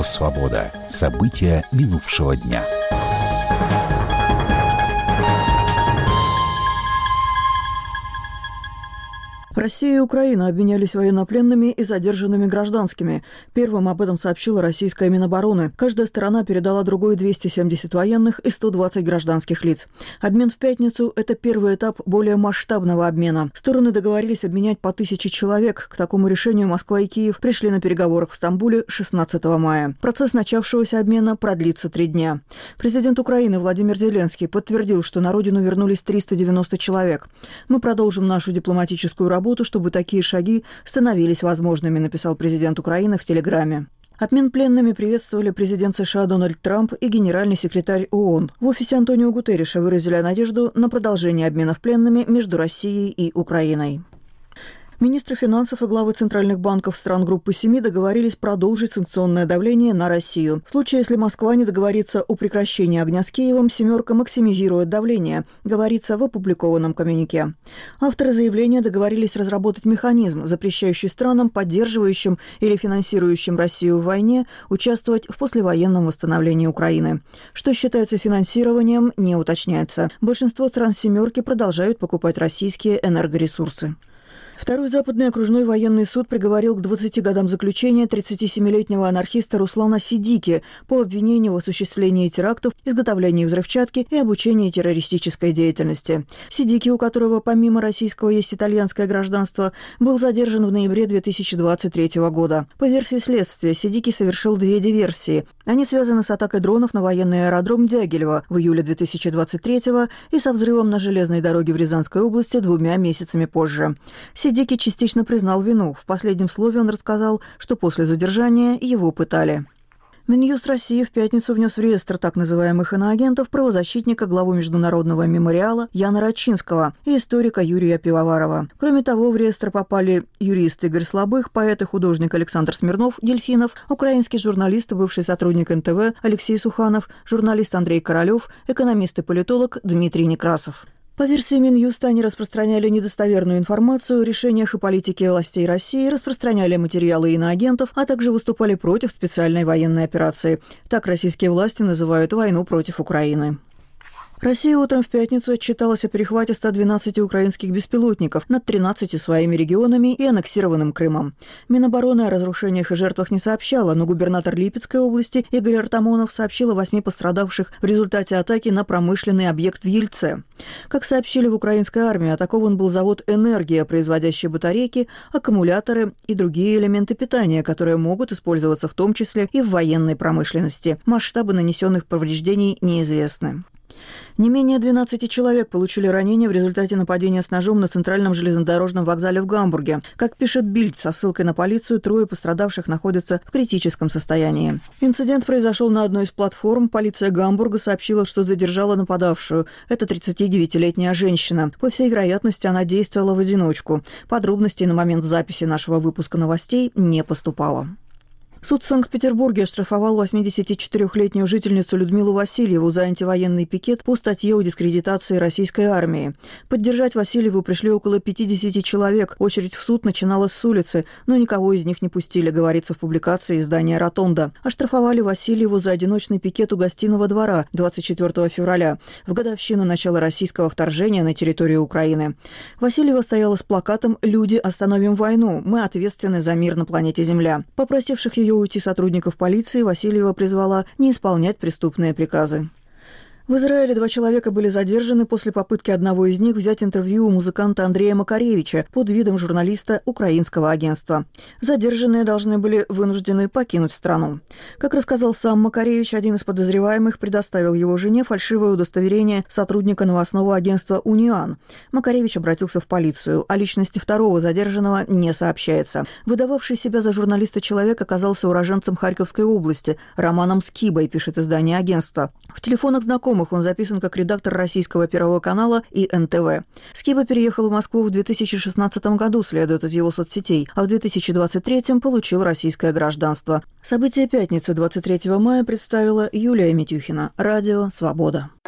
Радио «Свобода». События минувшего дня. Россия и Украина обменялись военнопленными и задержанными гражданскими. Первым об этом сообщила российская Минобороны. Каждая сторона передала другой 270 военных и 120 гражданских лиц. Обмен в пятницу – это первый этап более масштабного обмена. Стороны договорились обменять по 1000 человек. К такому решению Москва и Киев пришли на переговорах в Стамбуле 16 мая. Процесс начавшегося обмена продлится 3 дня. Президент Украины Владимир Зеленский подтвердил, что на родину вернулись 390 человек. «Мы продолжим нашу дипломатическую работу, чтобы такие шаги становились возможными», написал президент Украины в Телеграме. Обмен пленными приветствовали президент США Дональд Трамп и генеральный секретарь ООН. В офисе Антонио Гутерриша выразили надежду на продолжение обменов пленными между Россией и Украиной. Министры финансов и главы центральных банков стран Группы 7 договорились продолжить санкционное давление на Россию. В случае, если Москва не договорится о прекращении огня с Киевом, «семерка» максимизирует давление, говорится в опубликованном коммюнике. Авторы заявления договорились разработать механизм, запрещающий странам, поддерживающим или финансирующим Россию в войне, участвовать в послевоенном восстановлении Украины. Что считается финансированием, не уточняется. Большинство стран «семерки» продолжают покупать российские энергоресурсы. Второй западный окружной военный суд приговорил к 20 годам заключения 37-летнего анархиста Руслана Сидики по обвинению в осуществлении терактов, изготовлении взрывчатки и обучении террористической деятельности. Сидики, у которого помимо российского есть итальянское гражданство, был задержан в ноябре 2023 года. По версии следствия, Сидики совершил 2 диверсии. Они связаны с атакой дронов на военный аэродром Дягилево в июле 2023 и со взрывом на железной дороге в Рязанской области 2 месяцами позже. Сидики частично признал вину. В последнем слове он рассказал, что после задержания его пытали. Минюст России в пятницу внес в реестр так называемых иноагентов правозащитника, главу Международного мемориала Яна Рачинского и историка Юрия Пивоварова. Кроме того, в реестр попали юрист Игорь Слабых, поэт и художник Александр Смирнов, Дельфинов, украинский журналист и бывший сотрудник НТВ Алексей Суханов, журналист Андрей Королёв, экономист и политолог Дмитрий Некрасов. По версии Минюста, они распространяли недостоверную информацию о решениях и политике властей России, распространяли материалы иноагентов, а также выступали против специальной военной операции. Так российские власти называют войну против Украины. Россия утром в пятницу отчиталась о перехвате 112 украинских беспилотников над 13 своими регионами и аннексированным Крымом. Минобороны о разрушениях и жертвах не сообщала, но губернатор Липецкой области Игорь Артамонов сообщил о 8 пострадавших в результате атаки на промышленный объект в Ельце. Как сообщили в украинской армии, атакован был завод «Энергия», производящий батарейки, аккумуляторы и другие элементы питания, которые могут использоваться в том числе и в военной промышленности. Масштабы нанесенных повреждений неизвестны. Не менее 12 человек получили ранения в результате нападения с ножом на центральном железнодорожном вокзале в Гамбурге. Как пишет Бильд, со ссылкой на полицию, 3 пострадавших находятся в критическом состоянии. Инцидент произошел на одной из платформ. Полиция Гамбурга сообщила, что задержала нападавшую. Это 39-летняя женщина. По всей вероятности, она действовала в одиночку. Подробностей на момент записи нашего выпуска новостей не поступало. Суд в Санкт-Петербурге оштрафовал 84-летнюю жительницу Людмилу Васильеву за антивоенный пикет по статье о дискредитации российской армии. Поддержать Васильеву пришли около 50 человек. Очередь в суд начиналась с улицы, но никого из них не пустили, говорится в публикации издания «Ротонда». Оштрафовали Васильеву за одиночный пикет у Гостиного двора 24 февраля, в годовщину начала российского вторжения на территорию Украины. Васильева стояла с плакатом «Люди, остановим войну! Мы ответственны за мир на планете Земля». Попросивших ее уйти сотрудников полиции Васильева призвала не исполнять преступные приказы. В Израиле 2 человека были задержаны после попытки одного из них взять интервью у музыканта Андрея Макаревича под видом журналиста украинского агентства. Задержанные должны были вынуждены покинуть страну. Как рассказал сам Макаревич, один из подозреваемых предоставил его жене фальшивое удостоверение сотрудника новостного агентства «Униан». Макаревич обратился в полицию. О личности второго задержанного не сообщается. Выдававший себя за журналиста человек оказался уроженцем Харьковской области, Романом Скибой, пишет издание агентства. В телефонах знакомых он записан как редактор российского Первого канала и НТВ. Скиба переехал в Москву в 2016 году, следует из его соцсетей, а в 2023 получил российское гражданство. События пятницы 23 мая представила Юлия Митюхина. Радио «Свобода».